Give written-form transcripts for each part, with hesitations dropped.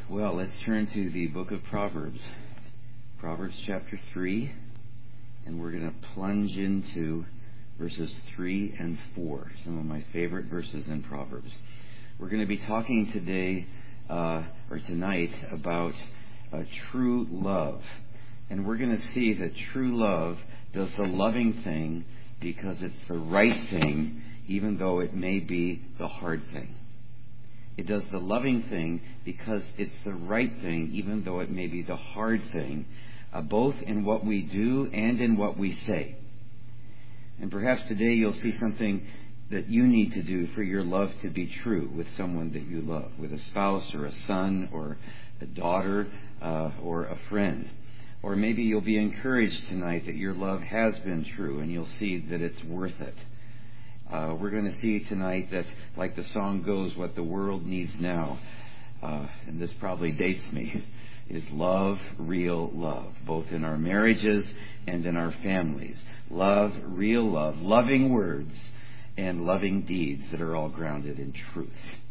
Well, let's turn to the book of Proverbs. Proverbs chapter 3, and we're going to plunge into verses 3 and 4, some of my favorite verses in Proverbs. We're going to be talking today, or tonight, about true love. And we're going to see that true love does the loving thing because it's the right thing, even though it may be the hard thing. It does the loving thing because it's the right thing, even though it may be the hard thing, both in what we do and in what we say. And perhaps today you'll see something that you need to do for your love to be true with someone that you love, with a spouse or a son or a daughter or a friend. Or maybe you'll be encouraged tonight that your love has been true and you'll see that it's worth it. We're going to see tonight that, like the song goes, what the world needs now, and this probably dates me, is love, real love, both in our marriages and in our families. Love, real love, loving words and loving deeds that are all grounded in truth.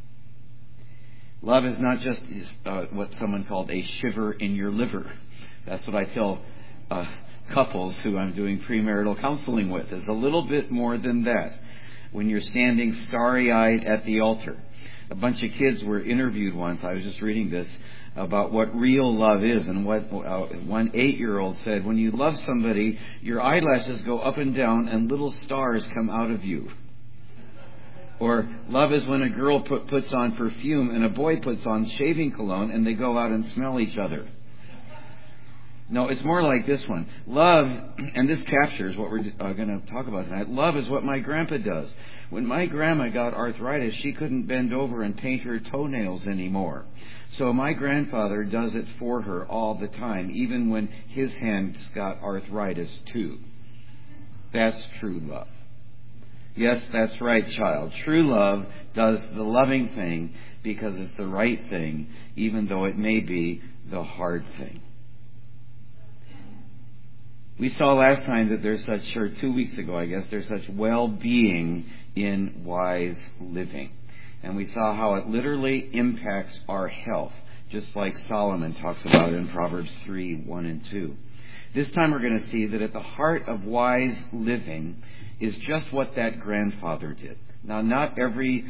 Love is not just what someone called a shiver in your liver. That's what I tell couples who I'm doing premarital counseling with. It's a little bit more than that. When you're standing starry-eyed at the altar. A bunch of kids were interviewed once, I was just reading this, about what real love is. And what one 8-year-old said, when you love somebody, your eyelashes go up and down and little stars come out of you. Or love is when a girl puts on perfume and a boy puts on shaving cologne and they go out and smell each other. No, it's more like this one. Love, and this captures what we're going to talk about tonight. Love is what my grandpa does. When my grandma got arthritis, she couldn't bend over and paint her toenails anymore. So my grandfather does it for her all the time, even when his hands got arthritis too. That's true love. Yes, that's right, child. True love does the loving thing because it's the right thing, even though it may be the hard thing. We saw last time that there's such, or 2 weeks ago, I guess, there's such well-being in wise living. And we saw how it literally impacts our health, just like Solomon talks about in Proverbs 3, 1 and 2. This time we're going to see that at the heart of wise living is just what that grandfather did. Now, not every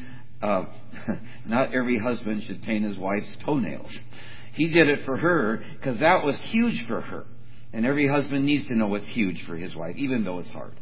husband should paint his wife's toenails. He did it for her because that was huge for her. And every husband needs to know what's huge for his wife, even though it's hard.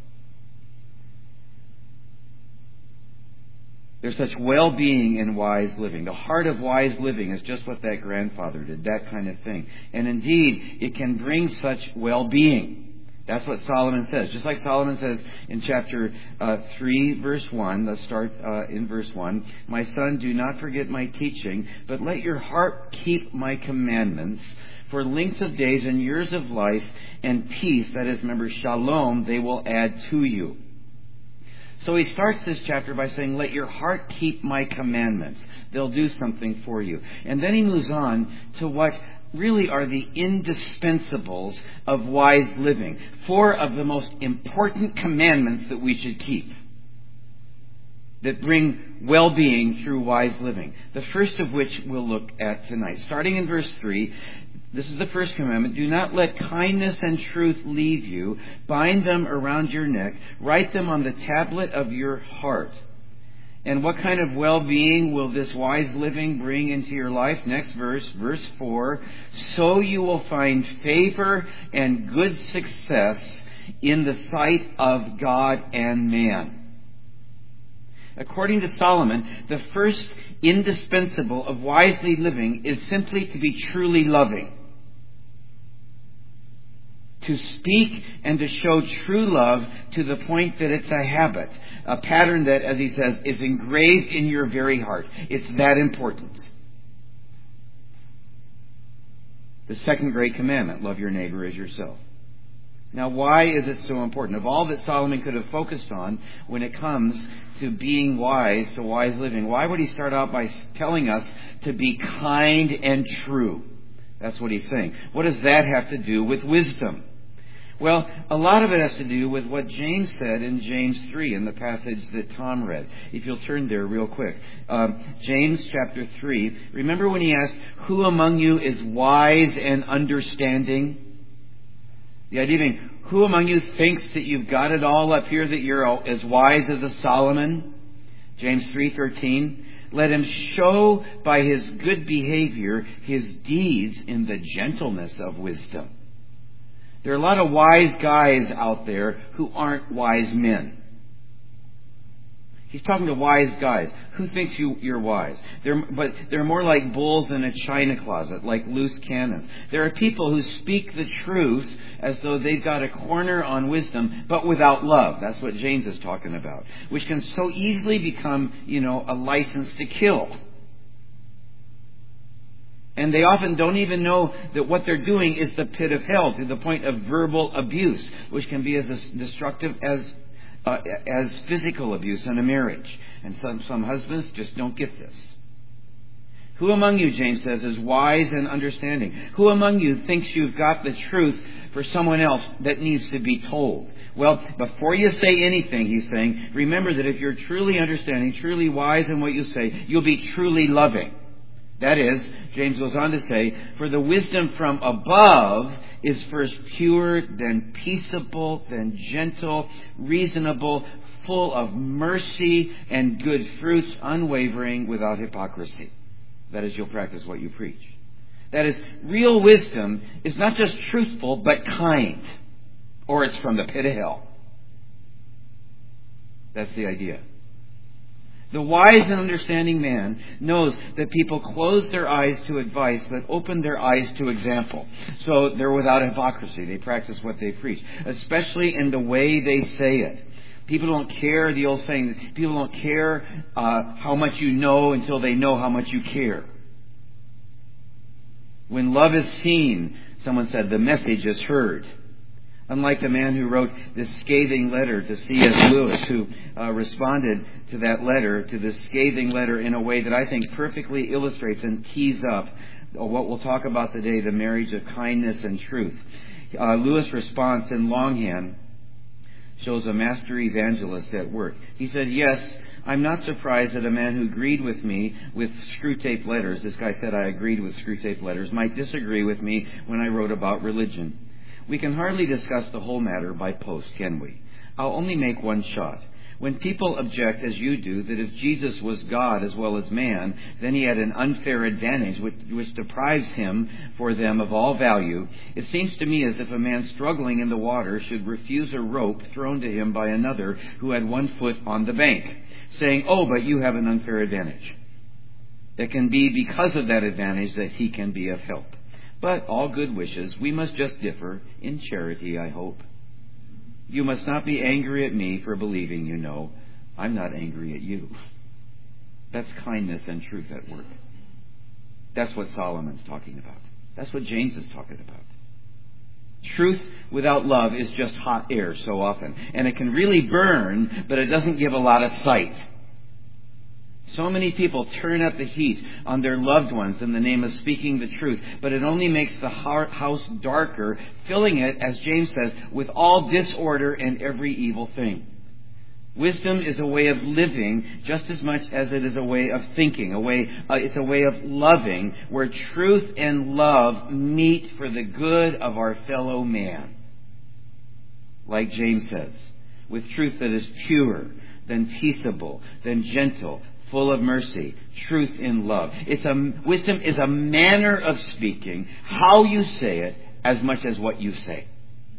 There's such well-being in wise living. The heart of wise living is just what that grandfather did, that kind of thing. And indeed, it can bring such well-being. That's what Solomon says. Just like Solomon says in chapter 3, verse 1. Let's start in verse 1. My son, do not forget my teaching, but let your heart keep my commandments. For length of days and years of life and peace, that is, remember, shalom, they will add to you. So he starts this chapter by saying, let your heart keep my commandments. They'll do something for you. And then he moves on to what really are the indispensables of wise living. 4 of the most important commandments that we should keep, that bring well-being through wise living. The first of which we'll look at tonight. Starting in verse 3, this is the first commandment. Do not let kindness and truth leave you. Bind them around your neck. Write them on the tablet of your heart. And what kind of well-being will this wise living bring into your life? Next verse, verse 4. So you will find favor and good success in the sight of God and man. According to Solomon, the first indispensable of wisely living is simply to be truly loving. To speak and to show true love to the point that it's a habit. A pattern that, as he says, is engraved in your very heart. It's that important. The second great commandment, love your neighbor as yourself. Now, why is it so important? Of all that Solomon could have focused on when it comes to being wise, to wise living, why would he start out by telling us to be kind and true? That's what he's saying. What does that have to do with wisdom? Well, a lot of it has to do with what James said in James 3, in the passage that Tom read. If you'll turn there real quick. James chapter 3. Remember when he asked, who among you is wise and understanding? The idea being, who among you thinks that you've got it all up here, that you're as wise as a Solomon? James 3:13. Let him show by his good behavior his deeds in the gentleness of wisdom. There are a lot of wise guys out there who aren't wise men. He's talking to wise guys. Who thinks you're wise? But they're more like bulls in a china closet, like loose cannons. There are people who speak the truth as though they've got a corner on wisdom, but without love. That's what James is talking about. Which can so easily become, a license to kill. And they often don't even know that what they're doing is the pit of hell, to the point of verbal abuse, which can be as destructive as physical abuse in a marriage. And some husbands just don't get this. Who among you, James says, is wise and understanding? Who among you thinks you've got the truth for someone else that needs to be told? Well, before you say anything, he's saying, remember that if you're truly understanding, truly wise in what you say, you'll be truly loving. That is, James goes on to say, for the wisdom from above is first pure, then peaceable, then gentle, reasonable, full of mercy and good fruits, unwavering, without hypocrisy. That is, you'll practice what you preach. That is, real wisdom is not just truthful, but kind. Or it's from the pit of hell. That's the idea. The wise and understanding man knows that people close their eyes to advice but open their eyes to example. So they're without hypocrisy. They practice what they preach, especially in the way they say it. People don't care, the old saying, people don't care how much you know until they know how much you care. When love is seen, someone said, the message is heard. Unlike the man who wrote this scathing letter to C.S. Lewis, who responded to that letter, to this scathing letter, in a way that I think perfectly illustrates and tees up what we'll talk about today, the marriage of kindness and truth. Lewis' response in longhand shows a master evangelist at work. He said, yes, I'm not surprised that a man who agreed with me with Screwtape Letters, this guy said I agreed with Screwtape Letters, might disagree with me when I wrote about religion. We can hardly discuss the whole matter by post, can we? I'll only make one shot. When people object, as you do, that if Jesus was God as well as man, then he had an unfair advantage which deprives him for them of all value, it seems to me as if a man struggling in the water should refuse a rope thrown to him by another who had 1 foot on the bank, saying, oh, but you have an unfair advantage. It can be because of that advantage that he can be of help. But all good wishes, we must just differ in charity, I hope. You must not be angry at me for believing, you know. I'm not angry at you. That's kindness and truth at work. That's what Solomon's talking about. That's what James is talking about. Truth without love is just hot air so often. And it can really burn, but it doesn't give a lot of sight. So many people turn up the heat on their loved ones in the name of speaking the truth, but it only makes the house darker, filling it, as James says, with all disorder and every evil thing. Wisdom is a way of living just as much as it is a way of thinking. It's a way of loving, where truth and love meet for the good of our fellow man. Like James says, with truth that is pure, then peaceable, then gentle, full of mercy, truth in love. Wisdom is a manner of speaking, how you say it, as much as what you say.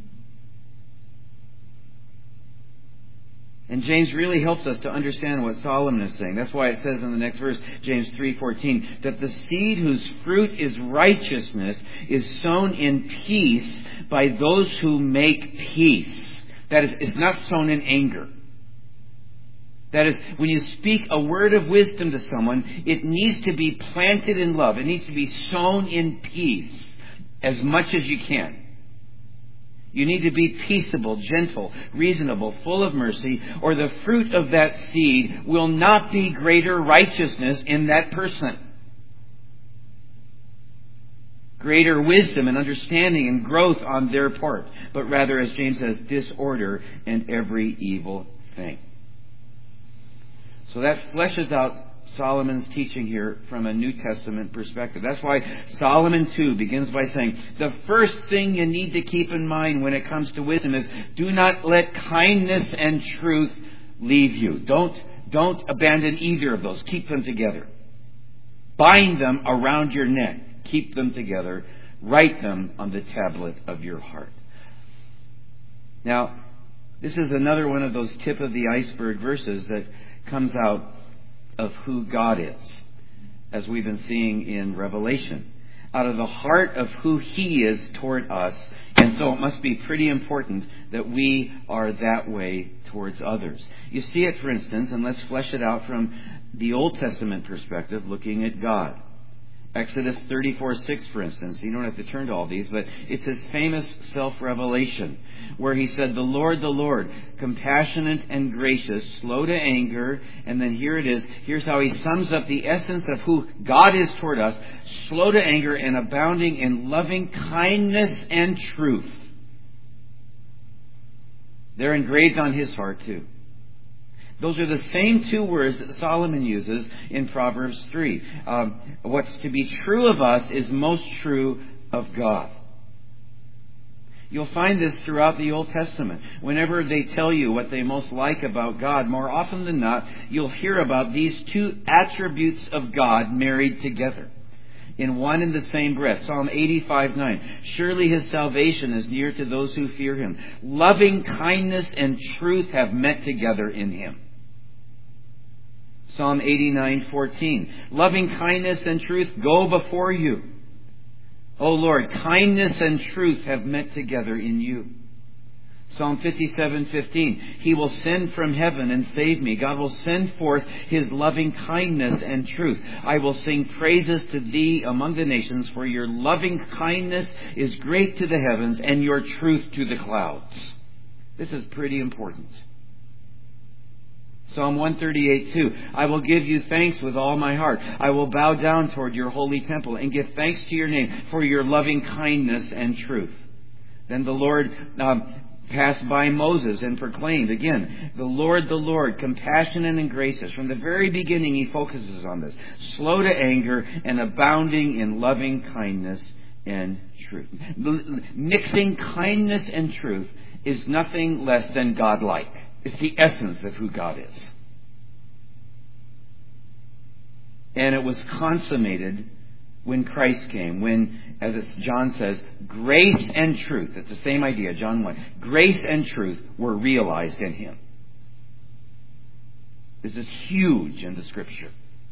And James really helps us to understand what Solomon is saying. That's why it says in the next verse, James 3:14, that the seed whose fruit is righteousness is sown in peace by those who make peace. That is, it's not sown in anger. That is, when you speak a word of wisdom to someone, it needs to be planted in love. It needs to be sown in peace as much as you can. You need to be peaceable, gentle, reasonable, full of mercy, or the fruit of that seed will not be greater righteousness in that person. greater wisdom and understanding and growth on their part, but rather, as James says, disorder and every evil thing. So that fleshes out Solomon's teaching here from a New Testament perspective. That's why Solomon 2 begins by saying, the first thing you need to keep in mind when it comes to wisdom is, do not let kindness and truth leave you. Don't abandon either of those. Keep them together. Bind them around your neck. Keep them together. Write them on the tablet of your heart. Now, this is another one of those tip of the iceberg verses that comes out of who God is, as we've been seeing in Revelation. Out of the heart of who He is toward us. And so it must be pretty important that we are that way towards others. You see it, for instance, and let's flesh it out from the Old Testament perspective, looking at God. Exodus 34:6, for instance. You don't have to turn to all these, but it's his famous self-revelation where he said, the Lord, compassionate and gracious, slow to anger. And then here it is. Here's how he sums up the essence of who God is toward us. Slow to anger and abounding in loving kindness and truth. They're engraved on his heart too. Those are the same two words that Solomon uses in Proverbs 3. What's to be true of us is most true of God. You'll find this throughout the Old Testament. Whenever they tell you what they most like about God, more often than not, you'll hear about these two attributes of God married together in one and the same breath. Psalm 85:9. Surely His salvation is near to those who fear Him. Loving kindness and truth have met together in Him. Psalm 89:14. Loving kindness and truth go before you. O Lord, kindness and truth have met together in you. Psalm 57:15. He will send from heaven and save me. God will send forth His loving kindness and truth. I will sing praises to Thee among the nations, for Your loving kindness is great to the heavens and Your truth to the clouds. This is pretty important. Psalm 138:2. I will give You thanks with all my heart. I will bow down toward Your holy temple and give thanks to Your name for Your loving kindness and truth. Then the Lord passed by Moses and proclaimed again, the Lord, compassionate and gracious. From the very beginning he focuses on this. Slow to anger and abounding in loving kindness and truth. Mixing kindness and truth is nothing less than godlike. It's the essence of who God is. And it was consummated when Christ came, when, as John says, grace and truth, it's the same idea, John 1, grace and truth were realized in Him. This is huge in the Scripture.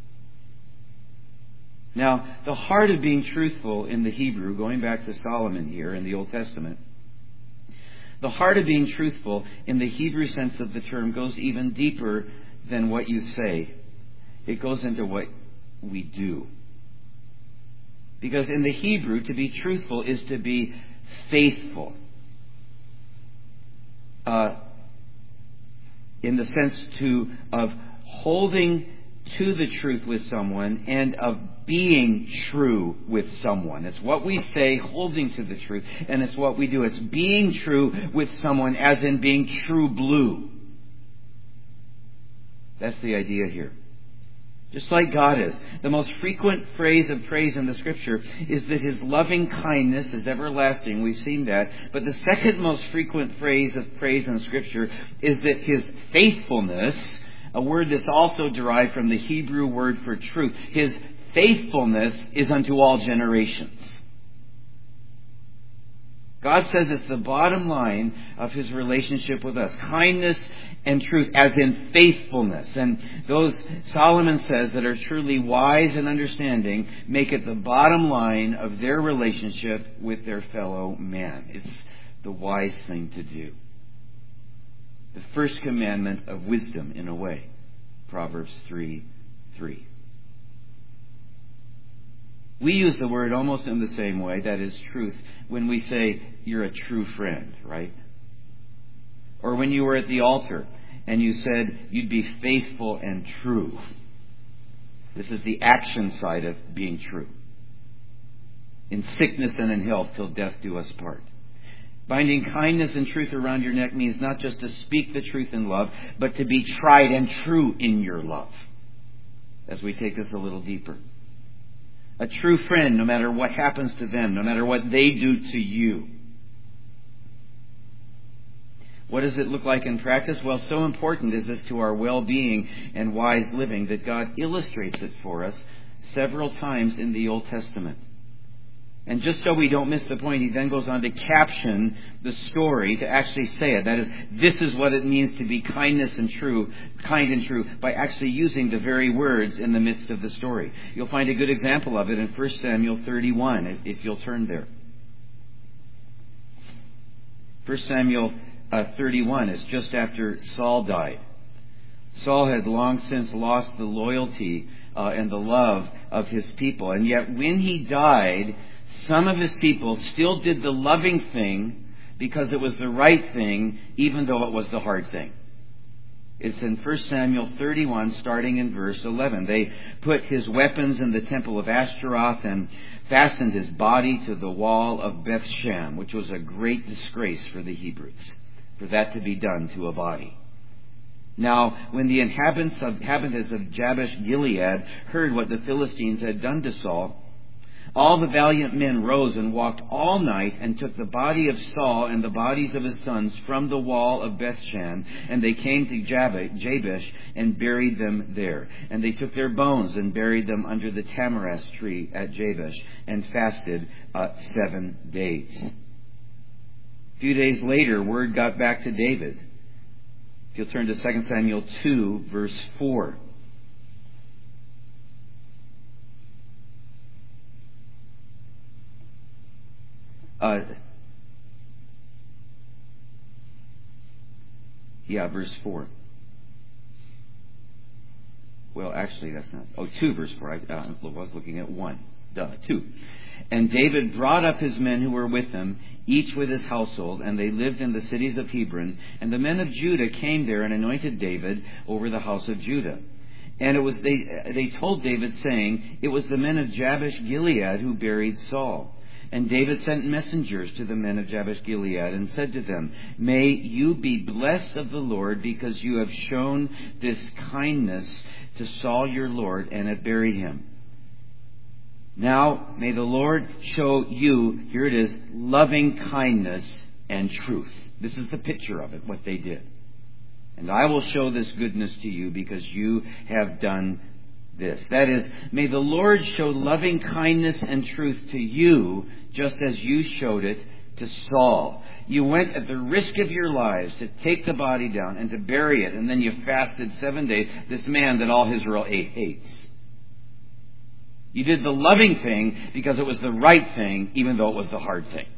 Now, the heart of being truthful in the Hebrew, going back to Solomon here in the Old Testament, the heart of being truthful in the Hebrew sense of the term goes even deeper than what you say. It goes into what we do. Because in the Hebrew, to be truthful is to be faithful. In the sense of holding to the truth with someone and of being true with someone. It's what we say, holding to the truth, and it's what we do. It's being true with someone, as in being true blue. That's the idea here. Just like God is. The most frequent phrase of praise in the Scripture is that His loving kindness is everlasting. We've seen that. But the second most frequent phrase of praise in Scripture is that His faithfulness, a word that's also derived from the Hebrew word for truth, His faithfulness is unto all generations. God says it's the bottom line of His relationship with us. Kindness and truth, as in faithfulness. And those, Solomon says, that are truly wise and understanding, make it the bottom line of their relationship with their fellow man. It's the wise thing to do. The first commandment of wisdom, in a way. Proverbs 3:3. We use the word almost in the same way, that is truth, when we say you're a true friend, right? Or when you were at the altar and you said you'd be faithful and true. This is the action side of being true. in sickness and in health, till death do us part. Binding kindness and truth around your neck means not just to speak the truth in love, but to be tried and true in your love. As we take this a little deeper. A true friend, no matter what happens to them, no matter what they do to you. What does it look like in practice? Well, so important is this to our well-being and wise living that God illustrates it for us several times in the Old Testament. And just so we don't miss the point, he then goes on to caption the story, to actually say it. That is, this is what it means to be kind and true, by actually using the very words in the midst of the story. You'll find a good example of it in 1 Samuel 31, if you'll turn there. 1 Samuel 31 is just after Saul died. Saul had long since lost the loyalty and the love of his people. And yet when he died, some of his people still did the loving thing because it was the right thing, even though it was the hard thing. It's in 1 Samuel 31, starting in verse 11. They put his weapons in the temple of Ashtaroth and fastened his body to the wall of Bethshan, which was a great disgrace for the Hebrews, for that to be done to a body. Now, when the inhabitants of Jabesh Gilead heard what the Philistines had done to Saul, all the valiant men rose and walked all night and took the body of Saul and the bodies of his sons from the wall of Bethshan, and they came to Jabesh and buried them there. And they took their bones and buried them under the tamarisk tree at Jabesh and fasted 7 days. A few days later, word got back to David. If you'll turn to 2 Samuel 2, verse 4. Verse 4. Well, actually, that's not... 2 verse 4. I was looking at 1. 2. And David brought up his men who were with him, each with his household, and they lived in the cities of Hebron. And the men of Judah came there and anointed David over the house of Judah. And it was they told David, saying, it was the men of Jabesh Gilead who buried Saul. And David sent messengers to the men of Jabesh Gilead and said to them, may you be blessed of the Lord, because you have shown this kindness to Saul your Lord and have buried him. Now may the Lord show you, here it is, loving kindness and truth. This is the picture of it, what they did. And I will show this goodness to you because you have done this. That is, may the Lord show loving kindness and truth to you, just as you showed it to Saul. You went at the risk of your lives to take the body down and to bury it, and then you fasted 7 days, this man that all Israel hates. You did the loving thing because it was the right thing, even though it was the hard thing.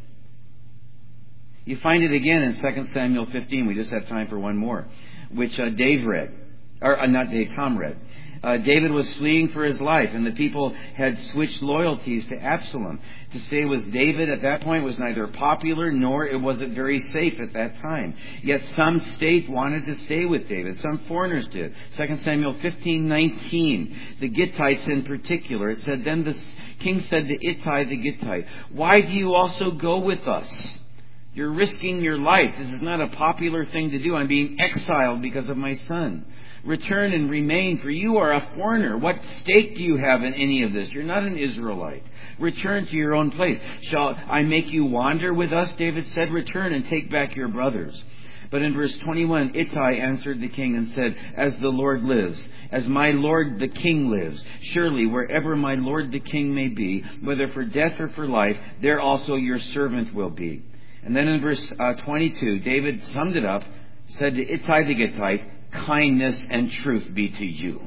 You find it again in 2 Samuel 15. We just have time for one more, which Dave read. Tom read. David was fleeing for his life, and the people had switched loyalties to Absalom. To stay with David at that point was neither popular, nor was it very safe at that time. Yet some state wanted to stay with David. Some foreigners did. 2 Samuel 15:19, the Gittites in particular. It said, then the king said to Ittai the Gittite, why do you also go with us? You're risking your life. This is not a popular thing to do. I'm being exiled because of my son. Return and remain, for you are a foreigner. What stake do you have in any of this? You're not an Israelite. Return to your own place. Shall I make you wander with us? David said, return and take back your brothers. But in verse 21, Ittai answered the king and said, as the Lord lives, as my lord the king lives, surely wherever my lord the king may be, whether for death or for life, there also your servant will be. And then in verse 22, David summed it up, said to Ittai the Gittite, kindness and truth be to you.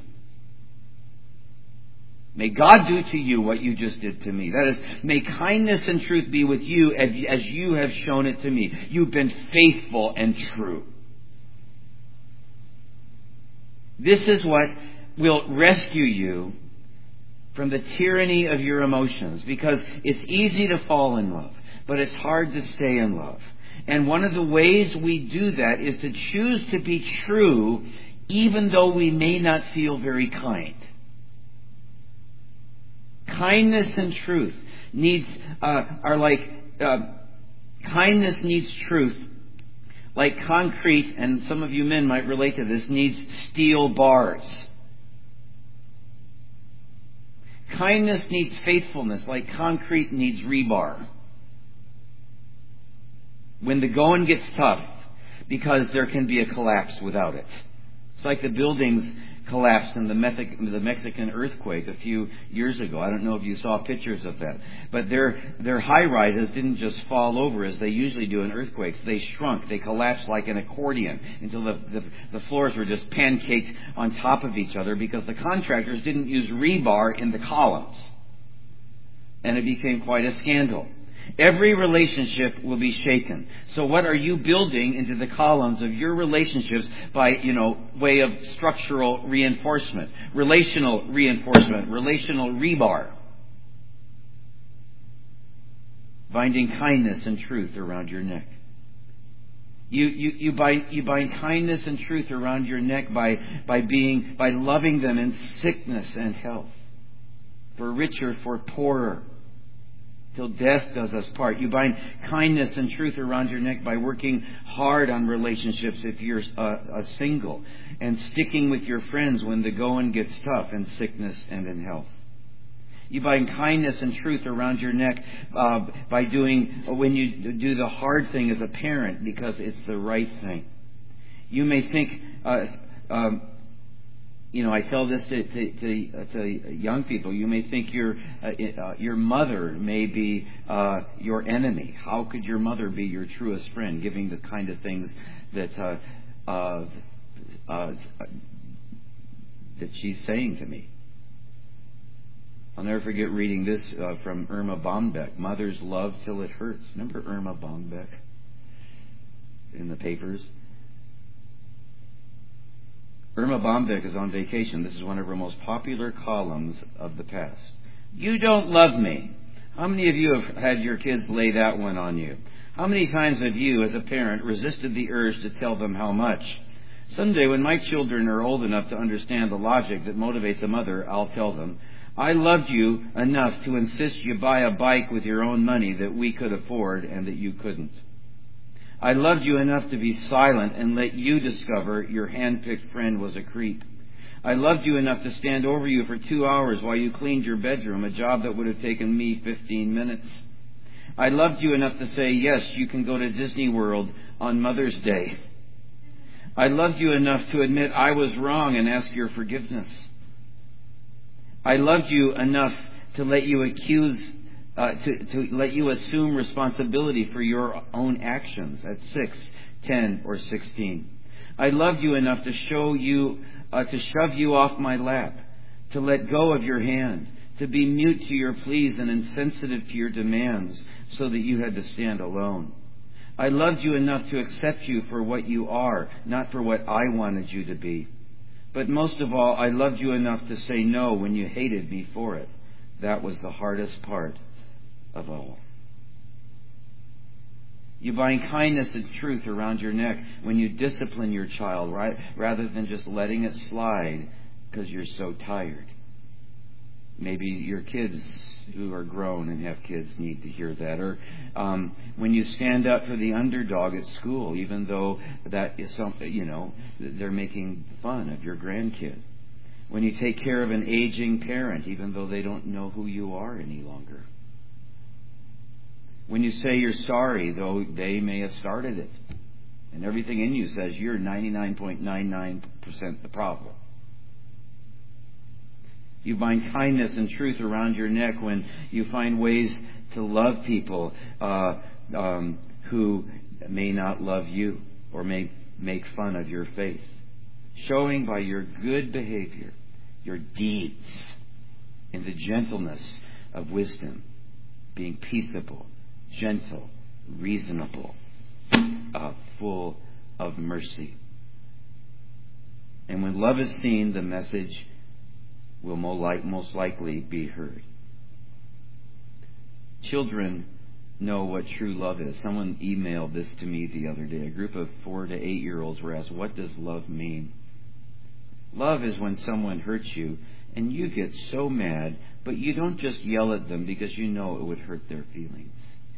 May God do to you what you just did to me. That is, may kindness and truth be with you as you have shown it to me. You've been faithful and true. This is what will rescue you from the tyranny of your emotions, because it's easy to fall in love, but it's hard to stay in love. And one of the ways we do that is to choose to be true, even though we may not feel very kind. Kindness and truth are like kindness needs truth. Like concrete, and some of you men might relate to this, needs steel bars. Kindness needs faithfulness, like concrete needs rebar. When the going gets tough, because there can be a collapse without it. It's like the buildings collapsed in the Mexican earthquake a few years ago. I don't know if you saw pictures of that. But their high-rises didn't just fall over as they usually do in earthquakes. They shrunk. They collapsed like an accordion until the floors were just pancaked on top of each other because the contractors didn't use rebar in the columns. And it became quite a scandal. Every relationship will be shaken. So what are you building into the columns of your relationships by, way of structural reinforcement, relational rebar? Binding kindness and truth around your neck. You bind kindness and truth around your neck by loving them in sickness and health, for richer, for poorer, till death does us part. You bind kindness and truth around your neck by working hard on relationships if you're single, and sticking with your friends when the going gets tough in sickness and in health. You bind kindness and truth around your neck by when you do the hard thing as a parent because it's the right thing. You may think, I tell this to young people. You may think your mother may be your enemy. How could your mother be your truest friend, giving the kind of things that she's saying to me? I'll never forget reading this from Irma Bombeck, Mothers Love Till It Hurts. Remember Irma Bombeck in the papers? Irma Bombeck is on vacation. This is one of her most popular columns of the past. You don't love me. How many of you have had your kids lay that one on you? How many times have you, as a parent, resisted the urge to tell them how much? Someday, when my children are old enough to understand the logic that motivates a mother, I'll tell them, I loved you enough to insist you buy a bike with your own money that we could afford and that you couldn't. I loved you enough to be silent and let you discover your hand-picked friend was a creep. I loved you enough to stand over you for 2 hours while you cleaned your bedroom, a job that would have taken me 15 minutes. I loved you enough to say, yes, you can go to Disney World on Mother's Day. I loved you enough to admit I was wrong and ask your forgiveness. I loved you enough to let you to let you assume responsibility for your own actions at 6, 10, or 16. I loved you enough to shove you off my lap, to let go of your hand, to be mute to your pleas and insensitive to your demands so that you had to stand alone. I loved you enough to accept you for what you are, not for what I wanted you to be. But most of all, I loved you enough to say no when you hated me for it. That was the hardest part of all. You bind kindness and truth around your neck when you discipline your child, right? Rather than just letting it slide because you're so tired. Maybe your kids who are grown and have kids need to hear that. Or when you stand up for the underdog at school, even though that is something, they're making fun of your grandkid. When you take care of an aging parent, even though they don't know who you are any longer. When you say you're sorry, though they may have started it. And everything in you says you're 99.99% the problem. You bind kindness and truth around your neck when you find ways to love people who may not love you or may make fun of your faith. Showing by your good behavior, your deeds, in the gentleness of wisdom, being peaceable, gentle, reasonable, full of mercy. And when love is seen, the message will most likely be heard. Children know what true love is. Someone emailed this to me the other day. A group of 4 to 8 year olds were asked, what does love mean? Love is when someone hurts you And you get so mad, but you don't just yell at them because you know it would hurt their feelings.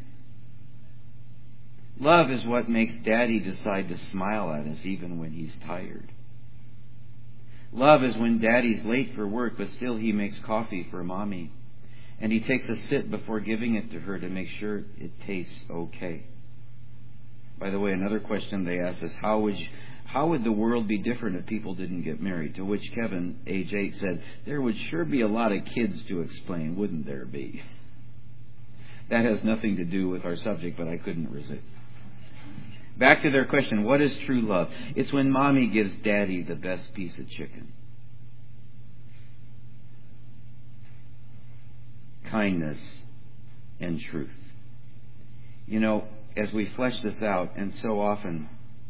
Love is what makes Daddy decide to smile at us even when he's tired. Love is when Daddy's late for work, but still he makes coffee for Mommy. And he takes a sip before giving it to her to make sure it tastes okay. By the way, another question they asked is, how would the world be different if people didn't get married? To which Kevin, age 8, said, there would sure be a lot of kids to explain, wouldn't there be? That has nothing to do with our subject, but I couldn't resist. Back to their question, what is true love? It's when Mommy gives Daddy the best piece of chicken. Kindness and truth. You know, as we flesh this out, and so often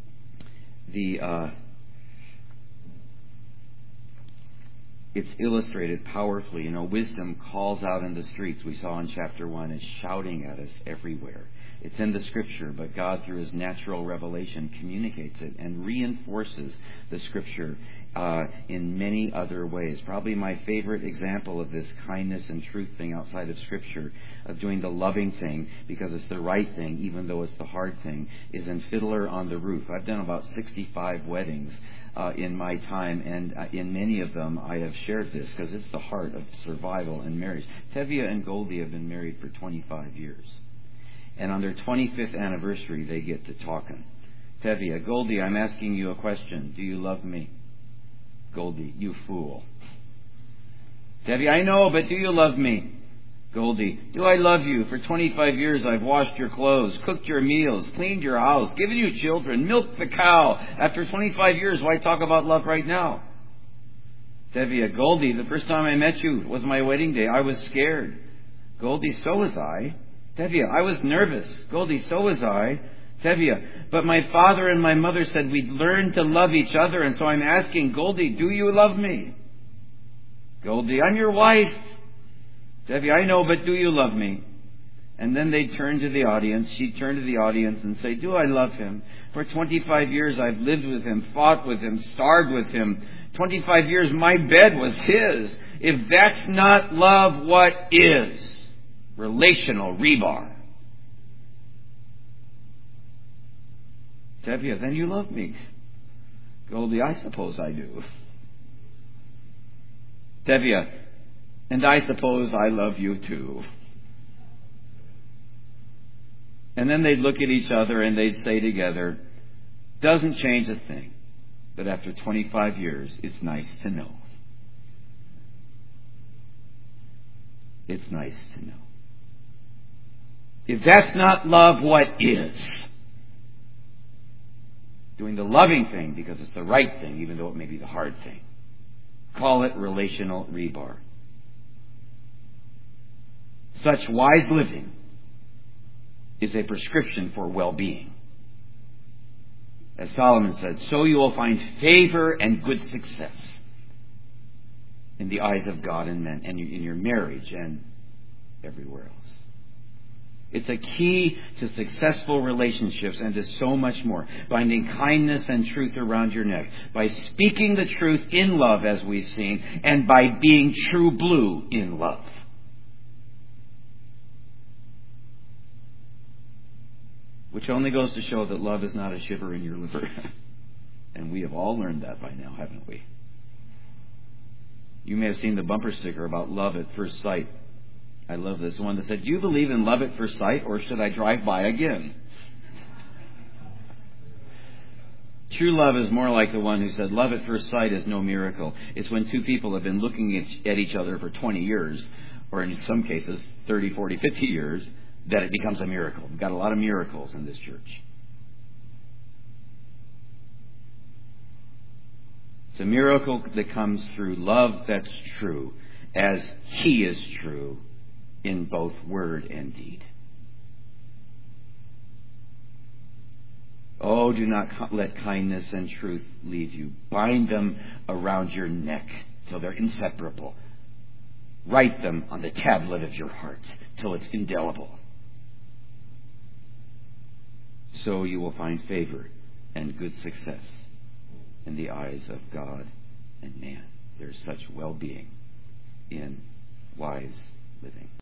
it's illustrated powerfully. You know, wisdom calls out in the streets, we saw in chapter 1, is shouting at us everywhere. It's in the Scripture, but God, through His natural revelation, communicates it and reinforces the Scripture in many other ways. Probably my favorite example of this kindness and truth thing outside of Scripture, of doing the loving thing because it's the right thing, even though it's the hard thing, is in Fiddler on the Roof. I've done about 65 weddings in my time, and in many of them I have shared this because it's the heart of survival and marriage. Tevye and Goldie have been married for 25 years. And on their 25th anniversary, they get to talking. Tevye, Goldie, I'm asking you a question. Do you love me? Goldie, you fool. Tevye, I know, but do you love me? Goldie, do I love you? For 25 years I've washed your clothes, cooked your meals, cleaned your house, given you children, milked the cow. After 25 years, why talk about love right now? Tevye, Goldie, the first time I met you was my wedding day. I was scared. Goldie, so was I. Tevye, I was nervous. Goldie, so was I. Tevye, but my father and my mother said we'd learn to love each other, and so I'm asking, Goldie, do you love me? Goldie, I'm your wife. Tevye, I know, but do you love me? And then they'd turn to the audience. She'd turn to the audience and say, do I love him? For 25 years I've lived with him, fought with him, starved with him. 25 years my bed was his. If that's not love, what is? Relational rebar. Tevye, then you love me. Goldie, I suppose I do. Tevye, and I suppose I love you too. And then they'd look at each other and they'd say together, doesn't change a thing, but after 25 years, it's nice to know. It's nice to know. If that's not love, what is? Doing the loving thing because it's the right thing, even though it may be the hard thing. Call it relational rebar. Such wise living is a prescription for well-being. As Solomon said, so you will find favor and good success in the eyes of God and men, and in your marriage and everywhere else. It's a key to successful relationships and to so much more. Binding kindness and truth around your neck. By speaking the truth in love, as we've seen, and by being true blue in love. Which only goes to show that love is not a shiver in your liver. And we have all learned that by now, haven't we? You may have seen the bumper sticker about love at first sight. I love this one that said, do you believe in love at first sight, or should I drive by again? True love is more like the one who said, love at first sight is no miracle. It's when two people have been looking at each other for 20 years, or in some cases 30, 40, 50 years, that it becomes a miracle. We've got a lot of miracles in this church. It's a miracle that comes through love that's true, as He is true in both word and deed. Oh, do not let kindness and truth leave you. Bind them around your neck till they're inseparable. Write them on the tablet of your heart till it's indelible. So you will find favor and good success in the eyes of God and man. There's such well-being in wise living.